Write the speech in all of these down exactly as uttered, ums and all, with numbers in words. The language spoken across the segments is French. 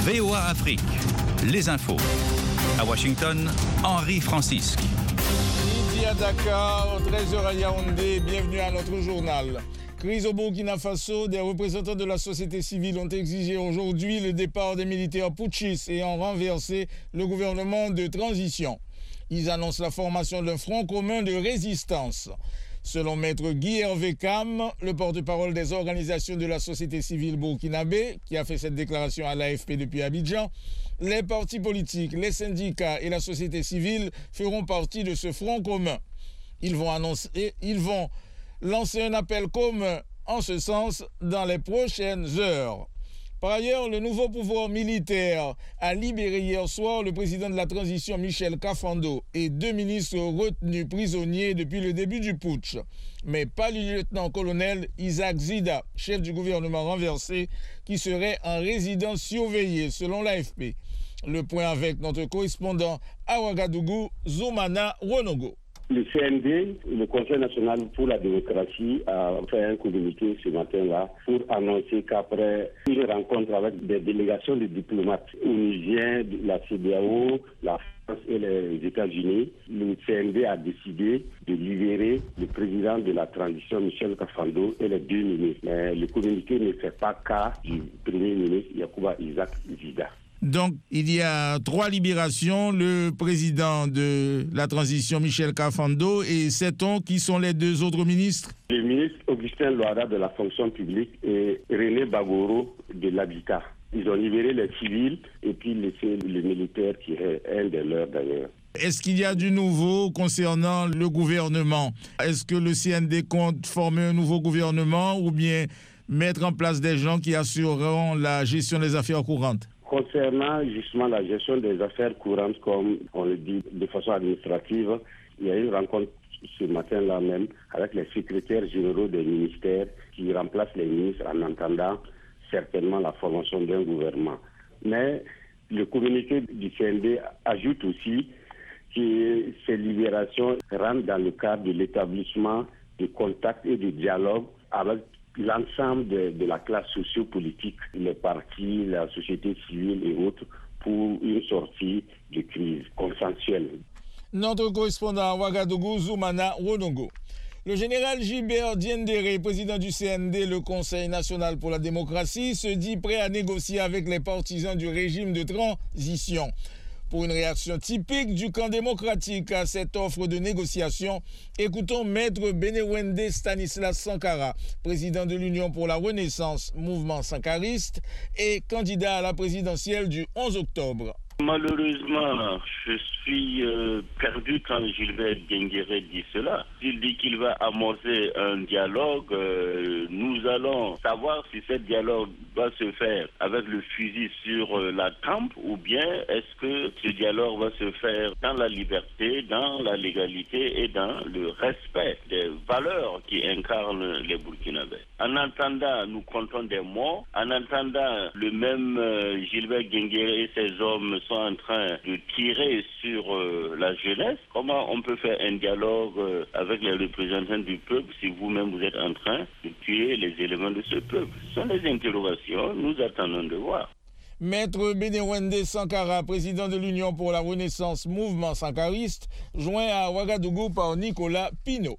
V O A Afrique, les infos. À Washington, Henri Francisque. Midi à Dakar, treize heures à Yaoundé, bienvenue à notre journal. Crise au Burkina Faso, des représentants de la société civile ont exigé aujourd'hui le départ des militaires putschistes et ont renversé le gouvernement de transition. Ils annoncent la formation d'un front commun de résistance. Selon Maître Guy Hervé Cam, le porte-parole des organisations de la société civile burkinabé, qui a fait cette déclaration à l'A F P depuis Abidjan, les partis politiques, les syndicats et la société civile feront partie de ce front commun. Ils vont annoncer, ils vont lancer un appel commun en ce sens dans les prochaines heures. Par ailleurs, le nouveau pouvoir militaire a libéré hier soir le président de la transition Michel Kafando et deux ministres retenus prisonniers depuis le début du putsch. Mais pas le lieutenant-colonel Isaac Zida, chef du gouvernement renversé, qui serait en résidence surveillée selon l'A F P. Le point avec notre correspondant à Ouagadougou, Zoumana Wonogo. Le C N D, le Conseil national pour la démocratie, a fait un communiqué ce matin-là pour annoncer qu'après une rencontre avec des délégations de diplomates onusiens, la C E D E A O, la France et les États-Unis, le C N D a décidé de libérer le président de la transition, Michel Kafando, et les deux ministres. Mais le communiqué ne fait pas cas du premier ministre, Yacouba Isaac Zida. Donc, il y a trois libérations, le président de la transition, Michel Kafando, et sait-on qui sont les deux autres ministres? Le ministre Augustin Loara de la fonction publique et René Bagoro de l'habitat. Ils ont libéré les civils et puis laissé le militaire qui est un des leurs d'ailleurs. Est-ce qu'il y a du nouveau concernant le gouvernement? Est-ce que le C N D compte former un nouveau gouvernement ou bien mettre en place des gens qui assureront la gestion des affaires courantes? Concernant justement la gestion des affaires courantes, comme on le dit de façon administrative, il y a eu une rencontre ce matin-là même avec les secrétaires généraux des ministères qui remplacent les ministres en entendant certainement la formation d'un gouvernement. Mais le communiqué du C N D ajoute aussi que ces libérations rentrent dans le cadre de l'établissement de contacts et de dialogue avec l'ensemble de, de la classe sociopolitique, les partis, la société civile et autres, pour une sortie de crise consensuelle. Notre correspondant à Ouagadougou, Zoumana Wonogo. Le général Gilbert Diendéré, président du C N D, le Conseil national pour la démocratie, se dit prêt à négocier avec les partisans du régime de transition. Pour une réaction typique du camp démocratique à cette offre de négociation, écoutons Maître Benewende Stanislas Sankara, président de l'Union pour la Renaissance, mouvement sankariste, et candidat à la présidentielle du onze octobre. Malheureusement, je suis euh, perdu quand Gilbert Diendéré dit cela. Il dit qu'il va amorcer un dialogue. Euh, nous allons savoir si ce dialogue va se faire avec le fusil sur euh, la tempe ou bien est-ce que ce dialogue va se faire dans la liberté, dans la légalité et dans le respect des valeurs qui incarnent les Burkinabés. En entendant, nous comptons des morts. En entendant, le même euh, Gilbert Diendéré et ses hommes sont en train de tirer sur euh, la jeunesse. Comment on peut faire un dialogue euh, avec les représentants du peuple si vous-même vous êtes en train de tuer les éléments de ce peuple? Ce sont des interrogations, nous attendons de voir. Maître Benewende Sankara, président de l'Union pour la Renaissance, mouvement sankariste, joint à Ouagadougou par Nicolas Pinault.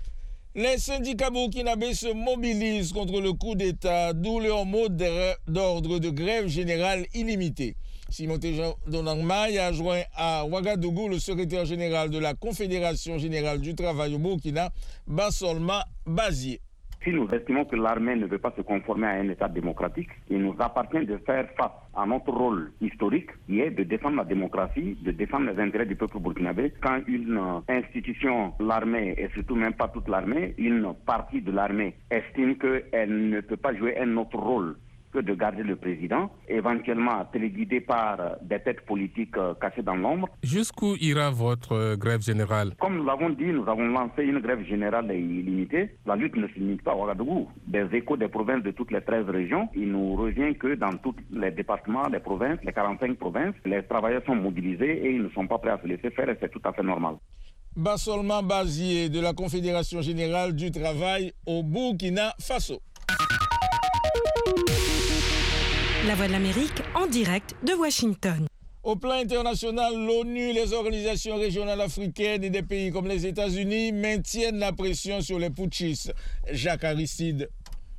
Les syndicats burkinabés se mobilisent contre le coup d'État, d'où leur mot d'ordre de grève générale illimitée. Simoté Donangmaï a joint à Ouagadougou le secrétaire général de la Confédération générale du travail au Burkina, Bassolma Bazié. Si nous estimons que l'armée ne veut pas se conformer à un État démocratique, il nous appartient de faire face à notre rôle historique, qui est de défendre la démocratie, de défendre les intérêts du peuple burkinabé. Quand une institution, l'armée, et surtout même pas toute l'armée, une partie de l'armée estime qu'elle ne peut pas jouer un autre rôle que de garder le président, éventuellement téléguidé par des têtes politiques cachées dans l'ombre. Jusqu'où ira votre euh, grève générale? Comme nous l'avons dit, nous avons lancé une grève générale illimitée. La lutte ne se limite pas à Ouagadougou. Des échos des provinces de toutes les treize régions, il nous revient que dans tous les départements, les provinces, les quarante-cinq provinces, les travailleurs sont mobilisés et ils ne sont pas prêts à se laisser faire et c'est tout à fait normal. Bassolma Bazié de la Confédération générale du travail au Burkina Faso. La Voix de l'Amérique en direct de Washington. Au plan international, l'ONU, les organisations régionales africaines et des pays comme les États-Unis maintiennent la pression sur les putschistes. Jacques Aristide.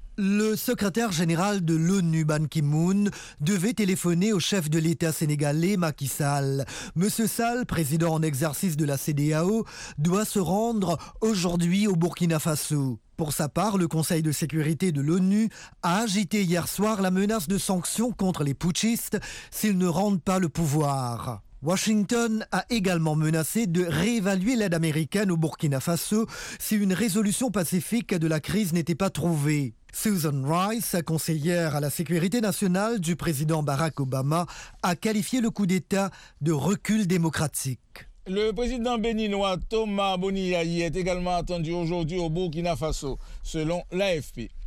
Le secrétaire général de l'ONU, Ban Ki-moon, devait téléphoner au chef de l'État sénégalais, Macky Sall. Monsieur Sall, président en exercice de la C E D E A O, doit se rendre aujourd'hui au Burkina Faso. Pour sa part, le Conseil de sécurité de l'ONU a agité hier soir la menace de sanctions contre les putschistes s'ils ne rendent pas le pouvoir. Washington a également menacé de réévaluer l'aide américaine au Burkina Faso si une résolution pacifique de la crise n'était pas trouvée. Susan Rice, conseillère à la sécurité nationale du président Barack Obama, a qualifié le coup d'État de recul démocratique. Le président béninois Thomas Boniayi est également attendu aujourd'hui au Burkina Faso, selon l'A F P.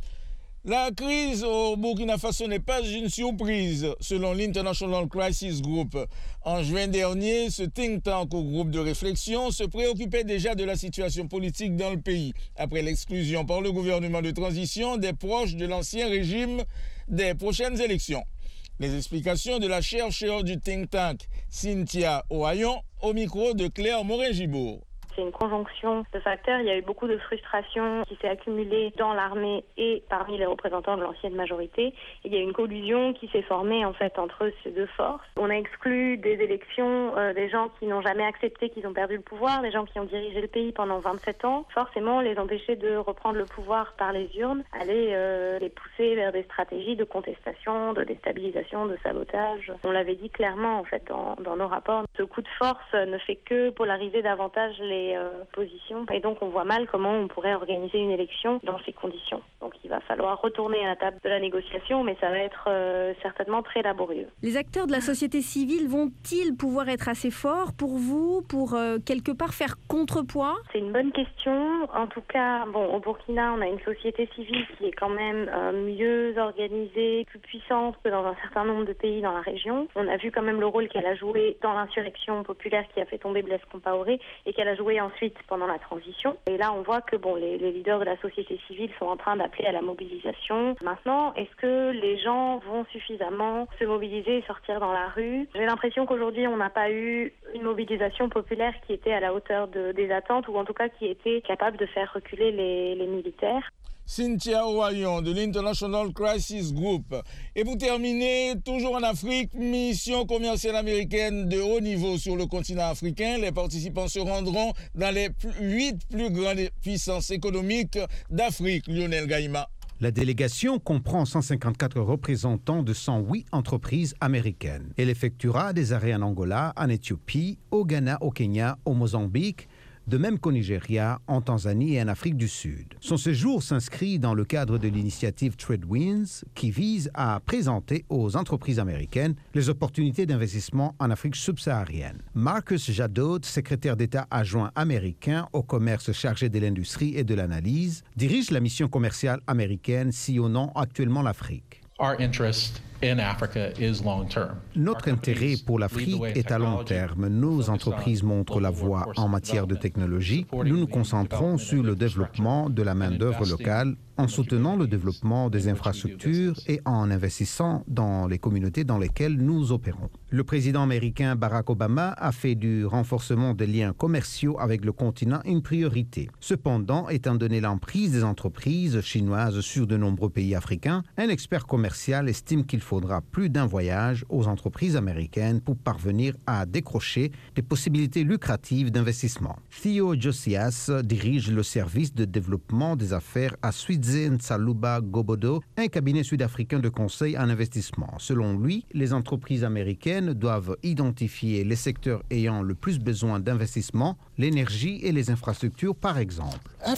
La crise au Burkina Faso n'est pas une surprise, selon l'International Crisis Group. En juin dernier, ce think tank ou groupe de réflexion se préoccupait déjà de la situation politique dans le pays, après l'exclusion par le gouvernement de transition des proches de l'ancien régime des prochaines élections. Les explications de la chercheure du think tank, Cynthia Ohayon, au micro de Claire Morin-Gibourg. C'est une conjonction de facteurs. Il y a eu beaucoup de frustration qui s'est accumulée dans l'armée et parmi les représentants de l'ancienne majorité. Et il y a une collusion qui s'est formée en fait entre ces deux forces. On a exclu des élections euh, des gens qui n'ont jamais accepté qu'ils ont perdu le pouvoir, des gens qui ont dirigé le pays pendant vingt-sept ans. Forcément, les empêcher de reprendre le pouvoir par les urnes, aller euh, les pousser vers des stratégies de contestation, de déstabilisation, de sabotage. On l'avait dit clairement en fait dans, dans nos rapports. Ce coup de force ne fait que polariser davantage les Euh, positions et donc on voit mal comment on pourrait organiser une élection dans ces conditions. Donc il va falloir retourner à la table de la négociation, mais ça va être euh, certainement très laborieux. Les acteurs de la société civile vont-ils pouvoir être assez forts pour vous, pour euh, quelque part faire contrepoids ? C'est une bonne question. En tout cas, bon, au Burkina, on a une société civile qui est quand même euh, mieux organisée, plus puissante que dans un certain nombre de pays dans la région. On a vu quand même le rôle qu'elle a joué dans l'insurrection populaire qui a fait tomber Blaise Compaoré et qu'elle a joué ensuite pendant la transition. Et là, on voit que bon, les, les leaders de la société civile sont en train d'appeler à la mobilisation. Maintenant, est-ce que les gens vont suffisamment se mobiliser et sortir dans la rue ? J'ai l'impression qu'aujourd'hui, on n'a pas eu une mobilisation populaire qui était à la hauteur de, des attentes ou en tout cas qui était capable de faire reculer les, les militaires. Cynthia Ohayon de l'International Crisis Group. Et pour terminer, toujours en Afrique, mission commerciale américaine de haut niveau sur le continent africain. Les participants se rendront dans les huit plus grandes puissances économiques d'Afrique. Lionel Gaïma. La délégation comprend cent cinquante-quatre représentants de cent huit entreprises américaines. Elle effectuera des arrêts en Angola, en Éthiopie, au Ghana, au Kenya, au Mozambique, de même qu'au Nigeria, en Tanzanie et en Afrique du Sud. Son séjour s'inscrit dans le cadre de l'initiative TradeWinds qui vise à présenter aux entreprises américaines les opportunités d'investissement en Afrique subsaharienne. Marcus Jadot, secrétaire d'État adjoint américain au commerce chargé de l'industrie et de l'analyse, dirige la mission commerciale américaine sillonnant actuellement l'Afrique. Our interest in Africa is long term. Notre intérêt pour l'Afrique est à long terme. Nos entreprises montrent la voie en matière de technologie. Nous nous concentrons sur le développement de la main-d'œuvre locale en soutenant le développement des infrastructures et en investissant dans les communautés dans lesquelles nous opérons. Le président américain Barack Obama a fait du renforcement des liens commerciaux avec le continent une priorité. Cependant, étant donné l'emprise des entreprises chinoises sur de nombreux pays africains, un expert commercial estime qu'il faudra plus d'un voyage aux entreprises américaines pour parvenir à décrocher des possibilités lucratives d'investissement. Theo Josias dirige le service de développement des affaires à Swidze Nsaluba Gobodo, un cabinet sud-africain de conseil en investissement. Selon lui, les entreprises américaines doivent identifier les secteurs ayant le plus besoin d'investissement, l'énergie et les infrastructures par exemple.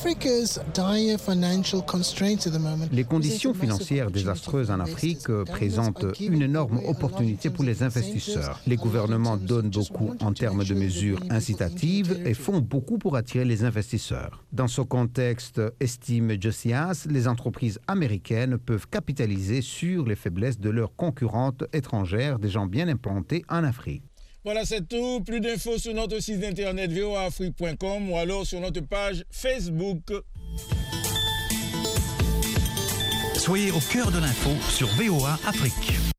Les conditions financières désastreuses en Afrique présentent une énorme opportunité pour les investisseurs. Les gouvernements donnent beaucoup en termes de mesures incitatives et font beaucoup pour attirer les investisseurs. Dans ce contexte, estime Josias, les entreprises américaines peuvent capitaliser sur les faiblesses de leurs concurrentes étrangères déjà bien implantées en Afrique. Voilà, c'est tout. Plus d'infos sur notre site internet v o a afrique point com ou alors sur notre page Facebook. Soyez au cœur de l'info sur V O A Afrique.